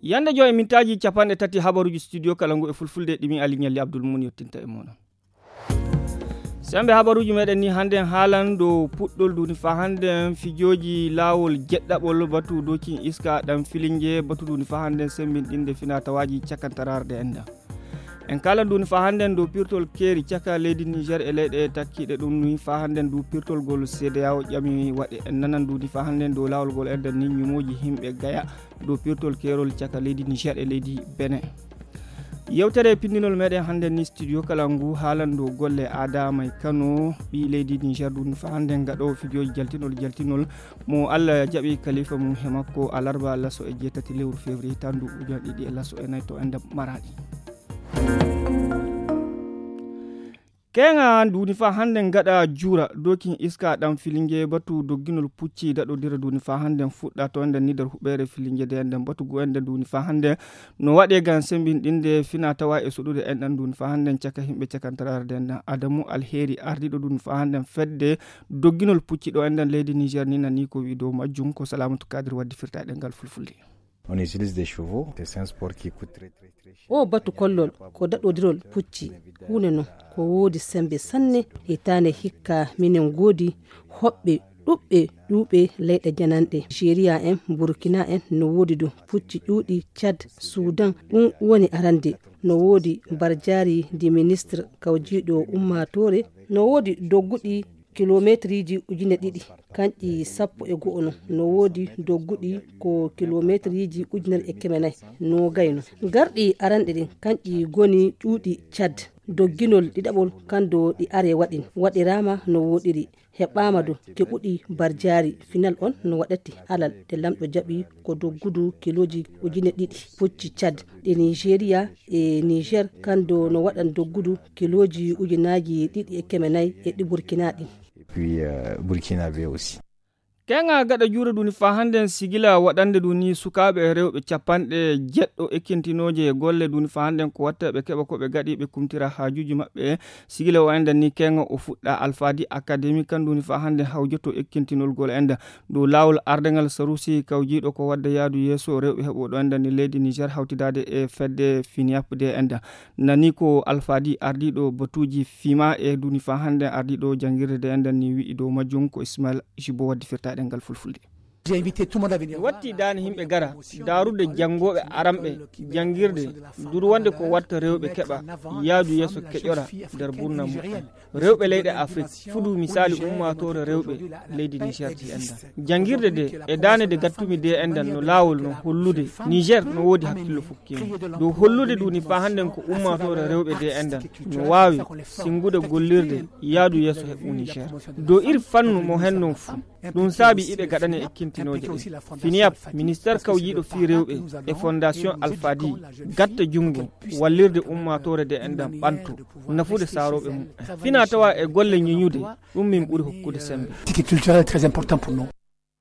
Yande joy mintaji capande tati habaruji studio Kalangu e fulfulde dimi Ali Nyalli Abdul Munir tinta e mono. Sembe habaruji meden ni hande haalan do puddol duni fa hande fijoji lawol jeddabol batu doki iska dam filinge batu duni fa hande sembin dinde fina tawaji cakantararde enda. En kala duni fa hande do pirtol keri caka leydi Niger e leyde takkide dum ni fa hande do pirtol gol CEDEAO jami wadi en nanan duni fa hande do lawol gol enda ni nyumoji himbe gaya do pirtol kerol caka leydi Niger e leydi Benin. Yewtere pindinol meden hande ni studio Kalangu haalando golle Adama Kano bi leydi Niger dun fa hande ngado fijoji jaltinol mo alla jabi khalifa mum hemakko alarba laso e jetati lewru février tandu ujon didi e laso e naito enda maradi. Kenga duni fa hande ngada jura dokin iska dam filinge batu dogginol pucci dado dira duni fa hande fudda to enda nidar hubere filinge de enda batu go enda duni fa hande no wade gan sembin dinde fina tawa e sudude endan duni fa hande caka himbe cakantarar de enda Adamu Alheri ardido duni fa hande fedde dogginol pucci do enda leydi Niger ni nani ko wi do majjum ko Salamatu Kadir waddi firtaade ngal fulfulde. On utilise des chevaux, c'est un sport qui coûte très cher. O batu kollol ko dadodirol pucci huneno ko wodi sembe sanne hitane hikka minen godi hobbe dubbe leyde janande Nigeria en Burkina en no wodi do pucci dudi Chad Sudan dum woni arande no wodi barjari di ministre kawjido ummatore no wodi doggudi kilometriji ujine didi kanji sappo e go'ono no wodi doggudi ko kilometriji ujiner e kemenay no gayno gardi arande din kanji goni cuudi Chad dogginol didabol kando di are wadin wadirama no wodiri hebama do tebudi barjari final on no wadati alal de lamdo jabi ko doggudu kiloji ujine didi pucci Chad de Nigeria e Niger kando no wadan doggudu kiloji ujinaji didi e kemenay e di Burkina din Puis Burkinabé aussi. Kenga gada jura duni fa hande sigila wadande duni sukabe rewbe capande jeddo ekintinoje golle duni fa hande ko watta be keba ko be gadi be kumtira hajuji mabbe sigila wanda ni kenga o fudda Alfadi Academy kan duni fa hande hawjoto ekintinol gol enda do lawol ardangal sarusi kawjido ko wadda yaadu yeso rewbe hebo do enda ni leydi Niger hawtidade e fedde finiap de enda nani ko Alfadi ardido batuji fima e duni fa hande ardido jangirde de enda ni wi do majjum ko Ismail Jibo waddi firta dengal fulfulde. J'ai invité tout le monde à venir. Watti dani himbe gara darude jangobe arambe jangirde durwande ko watta rewbe keba yaadu yeso kejora der burna mu rewbe leyde Afrique fudu misali ummatore rewbe leydi Niger ti enda jangirde de e dane de gattumi de enda no lawol no hollude Niger no wodi hakkilo fukkimo do hollude duni fa handen ko ummatore rewbe de enda no wawi singude gollirde yaadu yeso hebu Niger do ir fannu mo henno fu dun sabi ibe gadane ekintinoje finiap ministère kawjido fi rewbe e fondation Alfadi gatta jungo wallirde ummatore de enda bantu nafude sarobe mum fina tawa e golle nyinyude dum min buri hokkude sembe C'est culturel très important pour nous.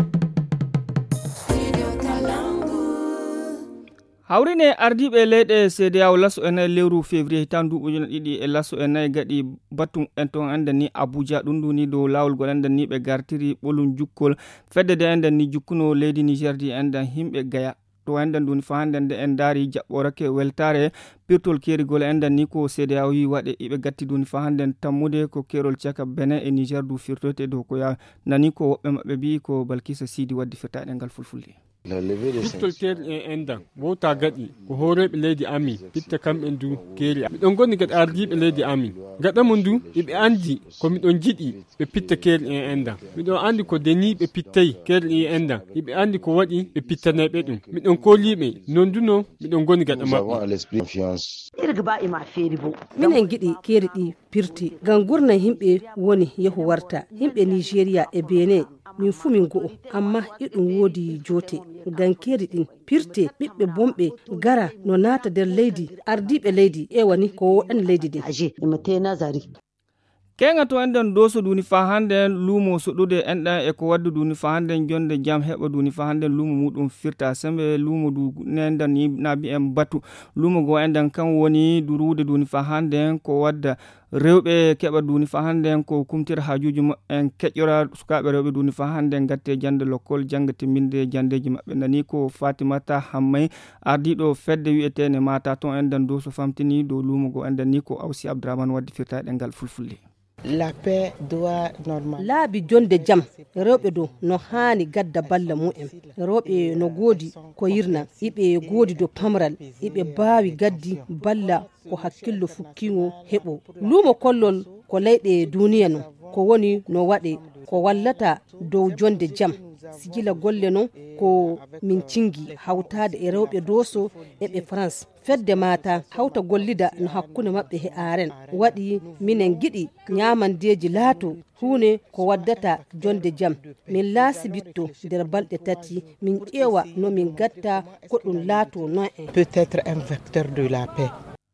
Hawrine ardibe leyde CEDEAO laso en lewru février tandu ujuna didi e laso en gadi batum enton andani Abuja dunduni do lawol golandani be gartiri bolum jukkol fedde de andani jukkuno leydi Niger di anda himbe gaya to andan dun faandande en dari jabborake weltare pirtol keri gol andani ko CEDEAO yi wade ibe gatti dun faanden tammude ko kerol ciaka Benin e Niger du firtote do ko ya nani ko wobbe mabbe bi ko Balkisa Sidi waddi firtaade ngal fulfulde. Pistol keri en enda wota gadi ko horeɓe leydi ami pitta kamɓen du keri miɗon goni gad ardiɓe leydi ami gaɗa mum du iɓe andi ko miɗon jiɗi ɓe pitta keri en enda miɗon andi ko deni ɓe pittayi keri en enda iɓe andi ko waɗi ɓe pittaneɓe ɗum miɗon koliɓe non duno miɗon goni gaɗa maɓɓe minen giɗi keri ɗi pirti gam gurna himɓe woni yehu warta himɓe Nigeria e Benin min fu min go'o amma iɗum wodi jote gankeri din pirte ɓiɓɓe bomɓe gara no nata der leydi ardiɓe leydi e wani ko woɗan leydi din kenga to enden doso duni fa hande lumo sodude enda e ko waddu duni fa hande jonde jam heba duni fa hande lumo mudum firta sembe lumo du nenda ni nabi en batu lumo go endan kan woni durude duni fa hande ko wadda rewɓe keɓa duni fa hande ko kumtira hajuji en keƴƴora sukaɓe rewɓe duni fa hande gatte jande lokkol jangga timminde jandeji maɓɓe. Nani ko Fatimata Hammay ardiɗo fedde wi'etene mata ton enden dow so famtini dow lumogo enden ni ko Awsi Abdourahmane waddi firtaɗe ngal fulfulde. La paix doit normal. Laabi jonde jam rewɓe do no hani gadda balla mu'en rewɓe no godi ko yirna iɓe godi do pamral iɓe bawi gaddi balla ko hakkillo fukkingo heɓo lumo kollol ko leyɗe duniya no ko woni no waɗe ko wallata dow jonde jam sigila golle non ko min cingi hawtade e rewɓe doso eɓe France fedde mata hawta gollida no hakkunde maɓɓe he aren waɗi minen giɗi ñamandeji laato hunde ko waddata jonde jam min laasi bitto nder balɗe tati min ƴeewa no min gatta ko ɗum laato non en peut-être un vecteur de la paix.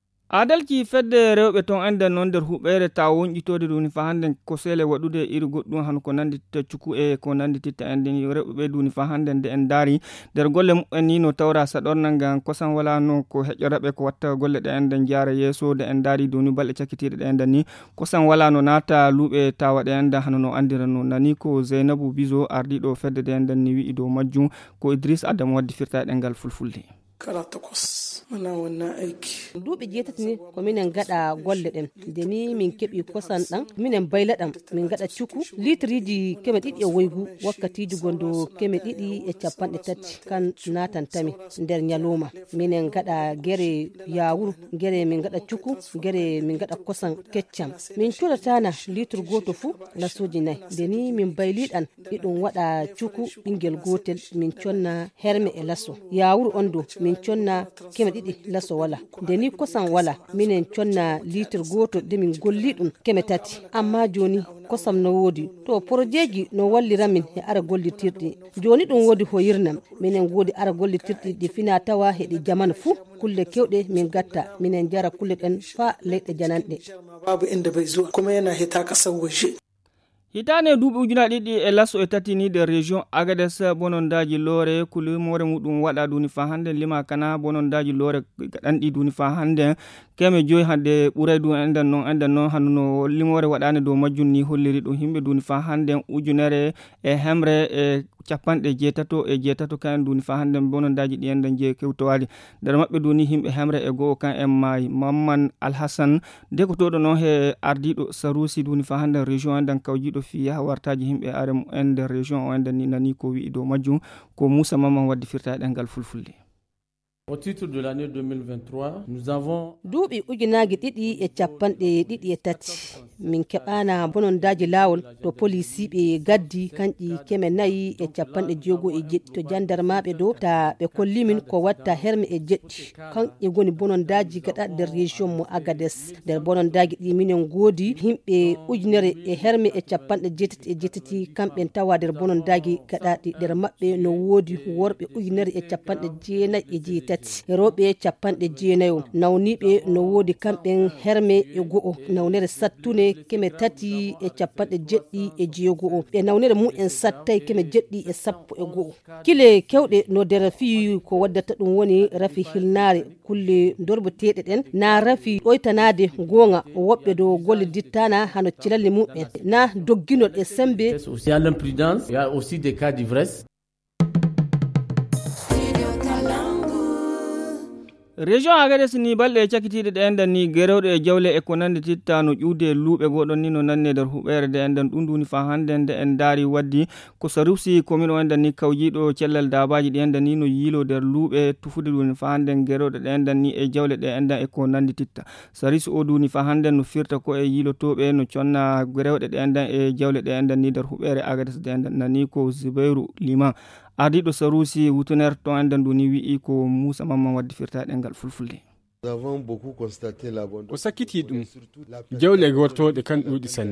adalci fedde rewɓe ton enden noon nder huɓɓere taw wonƴitode duni fa hande ko sele waɗude iri goɗɗum han ko nandi titta cuku e ko nandi titta enden rewɓe duni fa hande nde en daari nder golle muɓɓen ni no tawra saɗornal ngal kosam wala no ko heƴƴoraɓe ko watta golle ɗe enden jaara yeeso de en daari duni balɗe cakkitiɗe ɗe enden ni kosam wala no naata luuɓe tawa ɗe enden hano no andirano. Nani ko Zeynabou Bizo ardiɗo fedde de enden ni wi'i dow majjum ko Idriss Adam waddi firtaɗe ngal fulfulde. kala takwas mana wannan aiki duuɓi jeetati ni ko minen gaɗa golle ɗen nde ni min keɓi kosan ɗan minen bayla ɗam min gaɗa cuku litriji keme ɗiɗi e woygu wakkatiji gondo keme ɗiɗi e capanɗe tati kan natantami nder ñaluma minen gaɗa gere yawuru gere min gaɗa cuku gere min gaɗa kosan keccam min codatana litre goto fuu lasoji nayyi nde ni min bayliɗan ɗiɗum waɗa cuku ɓinguel gotel min conna herme e laso yawuru on do min conna keme ɗiɗi laso wala nde ni kosan wala minen conna litre goto de min golli ɗum keme tati amma joni kosam no woodi to projet no walliramin e ara gollitirɗi joni ɗum woodi ho yirnam minen woodi ara gollitirɗi ɗi fina tawa heɗi jamanu fuu kulle kewɗe min gatta minen jara kulle ɗen fa leyɗe jananɗe babu inda bai zuwa kuma yana hita kasar waje. Hitane duuɓi ujuna ɗiɗi e laso e tati ni de région Agadez bonondaji loore kulimore muɗum waɗa duni fa hande lima kana bonondaji loore gaɗanɗi duni fa hande keme joyi hande ɓuuray du enden noon hanno limore waɗane dow majjum ni holliri ɗum himɓe duni fa hande ujunere e hemre e capanɗe jeetato kan duni fa hande bonondaji ɗi enden je kewtowali nder maɓɓe duni himɓe hemre e go'o kan en maayi Mamman Alhassan dekotoɗo noon he ardiɗo Sarusi duni fa hande région enden kawjiɗo fiya wartaji himɓe arem en nder région o enden ni nani ko wi'i dow majjum ko Moussa Mamman waddi firtaɗe ngal fulfulde. Au titre de l'année 2023, nous avons duuɓi ujunaji ɗiɗi e capanɗe ɗiɗi e tati min keɓana bonondaji lawol to policiɓe gaddi kanƴi keme nayyi e capanɗe jeego e jeɗɗi to jandarmaɓe do ta ɓe kollimin ko watta herme e jeɗɗi kanƴe goni bonondaji gaɗaɗe nder région mo Agadez nder bonondaji ɗi minen goodi himɓe ujunere e herme e capanɗe jeetati e jeetati kamɓen tawa nder bonondaji gaɗaɗi nder maɓɓe no woodi worɓe ujunere e capanɗe jeenayyi e jeetati rewɓe capanɗe jeenayo nawniɓe no woodi kamɓen herme e go'o nawnere sattune keme tati e capanɗe jeɗɗi e jeego'o ɓe nawnere mu'en sattay keme jeɗɗi e sappo e go'o kile kewɗe no nder fi ko waddata ɗum woni rafi hilnare kulle dorboteɗe ɗen na rafi ɓoytanade gonga woɓɓe do golle dittana hano cilalle mumen na dogginol e sembe aussi à l'imprudence, il y a aussi des cas d'ivresse. Région Agadez ni balɗe cakkitiɗe ɗe enden ni gerewɗe e jawle e ko nandi titta no ƴuude luuɓe goɗon ni no nanne nder huɓere de enden ɗum duni fa hande nde en daari waddi ko Sarusi commune o enden ni kawjiɗo cellal dabaji ɗi enden ni no yiilo nder luuɓe tufude duni fa hande gerewɗe ɗe enden ni e jawle ɗe enden e ko nandi titta Sarusi o duni fa hande no firta ko e yiilotoɓe no conna gerewɗe ɗe enden e jawle ɗe enden ni nder huɓere Agadez de enden nani ko Zubairu Liman ardiɗo Sarusi wutuner to enden duni wi'i ko Moussa Mamman waddi firtaɗe ngal fulfulde. O sakkiti ɗum jawle gortoɗe kan ɗuuɗi sanne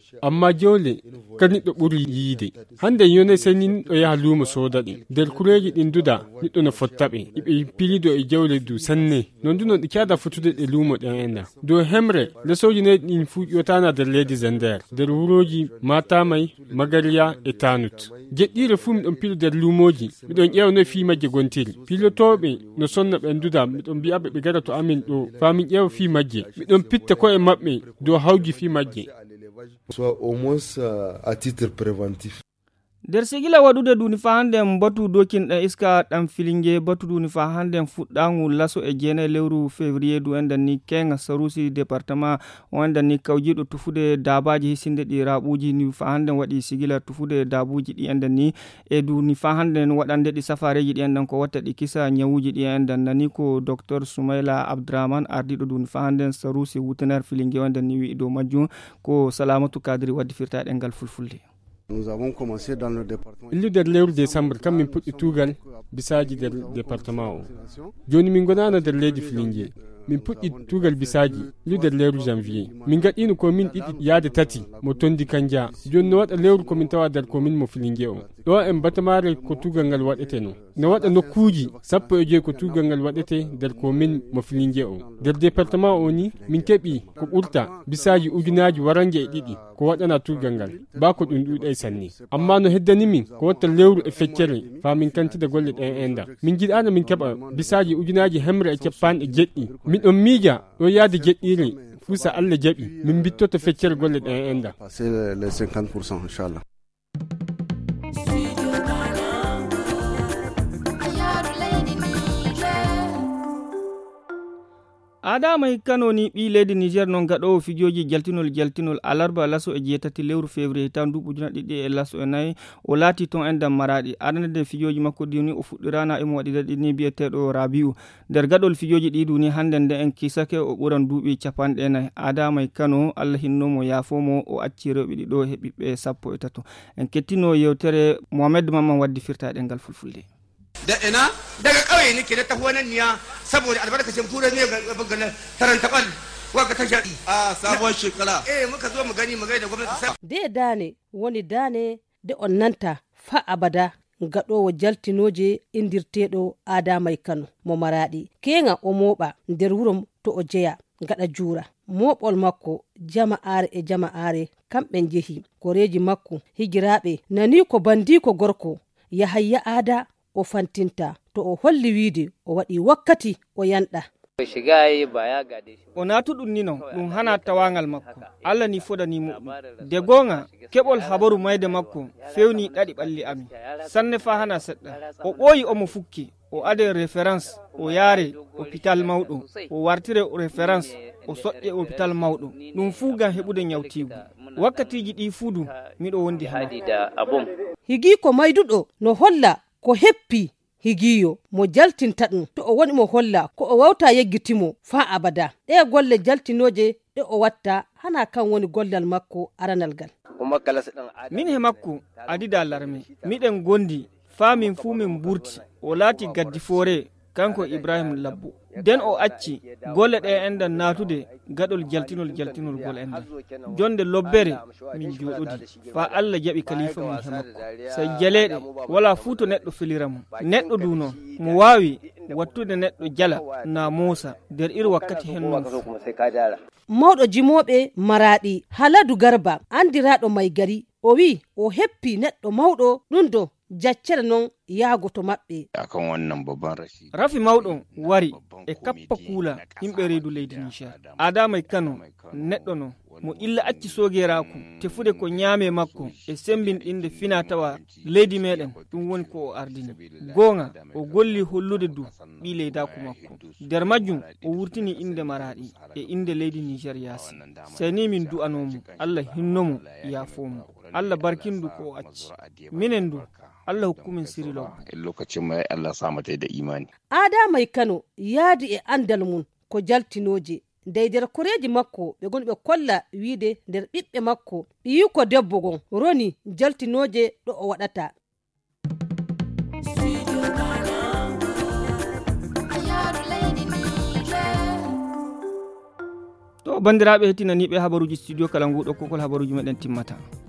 amma jole kan niɗɗo ɓuri yiide hande yone sai ni niɗɗo yaha luumo soodaɗe nder kureji ɗin duda niɗɗo no fottaɓe iɓe pilido e jawle du sanne non du non ɗi cada fotude ɗe luumo ɗen enda dow hemre lesoji ne ɗin fu ƴotana nder leydi Zender nder wuroji Matamay Magariya e Tanut jeɗɗire fu miɗon pilo nder luumoji miɗon ƴeewa no fi majje gontiri pilotoɓe no sonna ɓen duda miɗon mbiyaɓe ɓe gara to amin ɗo fa min ƴeewa fi majje miɗon pitta koye maɓɓe dow hawji fi majje soit au moins à titre préventif. nder sigila waɗude duni fa handen batu dokinɗen iska ɗan filinge batu duni fa handen fuɗɗagu laso e jeenayi lewru février du endan ni kenga sarusi département o endan ni kawjiɗo tufude dabaji hisinde ɗi raɓuji ni fa handen waɗi sigila tufude dabuji ɗi endan ni e duni fa handen waɗande ɗi safareji ɗi endan ko watta ɗi kisa ñawuji ɗi endan nani ko docteur Soumaila Abdraman ardiɗo duni fa handen sarusi wutenar filinge o endan ni wi dow majjum ko Salamatu Kadri waddi firta ɗengal fulfulde. Nous avons commencé dans le département. Illuder lewru décembre kam min puɗɗi tugal bisaji nder département o joni min gonano nder leydi Filingue min puɗɗi tugal bisaji illuder lewru janvier min gaɗino ko min ɗiɗi yaade tati mo tondi kanja joni no waɗa lewru komin tawa nder komin mo Filingue o ɗo en batamare ko tugal ngal waɗete no waɗa nokkuji 15 ko tugal ngal waɗete nder komin mo Filingue o nder département o ni min keɓi ko ɓurta bisaji ujunaji warange e ɗiɗi ko waɗana tugal ngal ba ko ɗum ɗuɗay sanni amma no heddani min ko watta lewru e feccere fa min kantida golle ɗen enda min jiɗano min keɓa bisaji ujunaji hemre e cappanɗe jeɗɗi miɗon miija ɗo yaade jeɗɗiri fusa Allah jaɓi min bittoto feccere golle ɗen enda Passer les 50% inchallah. Adama Kano ni ɓi leydi Niger non gaɗowo fijoji jaltinol alarba laso e jeetati lewru février tan duuɓi ujuna ɗiɗi e laso e nayi o laati ton endam maraɗi aranade fijoji makko dini o fuɗɗirana emo waɗida ɗi ni biyeteɗo Rabiu nder gaɗol fijoji ɗiɗu ni hande nde en kisake o ɓuran duuɓi capanɗe nayi Adama Kano Allah hinnomo yaafomo o acci rewɓe ɗiɗo e ɓiɓɓe 13 en kettino yewtere Mohamed Mamman waddi firtaɗe ngal fulfulde da ina daga ƙauye nake na tafi wannan niya saboda albarkacin fura ne ga taranta bal waka ta shaɗi a sabuwar shekara muka zo mu gani mu gaida gwamnati sai de dane woni dane de on nanta fa abada gaɗowo jaltinoje indirteɗo Adama Kano mo maraɗi kenga o moɓa nder wuro to o jeya gaɗa juura moɓol makko jama'are kamɓe jehi koreji makko higiraɓe nani ko bandiko gorko Yahaya Ada o fantinta to o holli wiide o waɗi wakkati o yanɗa o naatu ɗum ni non ɗum hana tawangal makko Allah ni fodanimo ɗum de gonga keɓol habaru mayde makko fewni ɗaɗi ɓalli amin sanne fa hana seɗɗa o ɓooyi omo fukki o ade référence o yaare hôpital mawɗo o wartire référence o soƴƴe hôpital mawɗo ɗum fuu gam heɓude ñawtigu wakkatiji ɗi fuudu miɗo wondi higi ko mayduɗo no holla ko heppi higiyo mo jaltinta ɗum to o woni mo holla ko o wawta yeggitimo fa abada ɗe golle jaltinoje ɗe o watta hana kan woni gollal makko aranal gal min he makko adida larme miɗen gondi fa min fuu min burti o laati gaddi foore kanko Ibrahim Labbo den o acci golle ɗe endan natude gaɗol jaltinol gol endan jonde lobbere min joɗodi fa Allah jaɓi kalifa mum he makko so jaleɗe wala fuu to neɗɗo feliramo neɗɗo du noon mo wawi wattude neɗɗo jala na Musa nder iri wakkati hen noon mawɗo jimoɓe maraɗi Haladu Garba andiraɗo may gari o wi o heppi neɗɗo mawɗo ɗum do jaccere noon yaago to maɓɓe akan wannan babban rafi mawɗo wari e kappa kuula yimɓe reedu leydi Niger Adama Kano neɗɗo no mo illa acci sogeraku tefude ko ñaame makko e sembinɗinde fina tawa leydi meɗen ɗum woni ko o ardini gonga o golli hollude du ɓi leydaku makko nder majjum o wurtini inde maraɗi e inde leydi Niger yaasi seni min du'anomo Allah hinnomo yaafomo Allah barkindu ko o acci minen du Allah hukkumin sirilo lokacin mai Allah sa mata da imani Adama Kano yaadi e andal mun ko jaltinoje deyder koreji makko ɓe gonɓe kolla wiide nder ɓiɓɓe makko ɓiyi ko debbo gon roni jaltinoje ɗo o waɗata to to bandiraɓe hettinaniɓe habaruji studio Kalangu ɗo kokol habaruji meɗen timmata.